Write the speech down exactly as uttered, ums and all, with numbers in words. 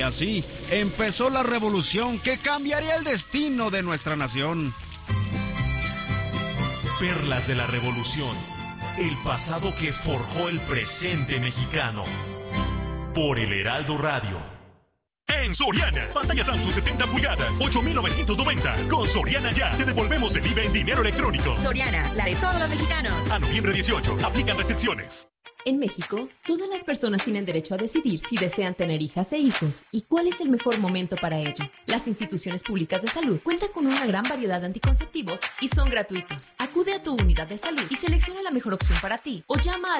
Y así empezó la revolución que cambiaría el destino de nuestra nación. Perlas de la Revolución, el pasado que forjó el presente mexicano. Por el Heraldo Radio. En Soriana, pantalla Samsung sesenta pulgadas, ocho mil novecientos noventa. Con Soriana Ya, te devolvemos el I V A en dinero electrónico. Soriana, la de todos los mexicanos. A noviembre dieciocho, aplican restricciones. En México, todas las personas tienen derecho a decidir si desean tener hijas e hijos y cuál es el mejor momento para ello. Las instituciones públicas de salud cuentan con una gran variedad de anticonceptivos y son gratuitos. Acude a tu unidad de salud y selecciona la mejor opción para ti o llama a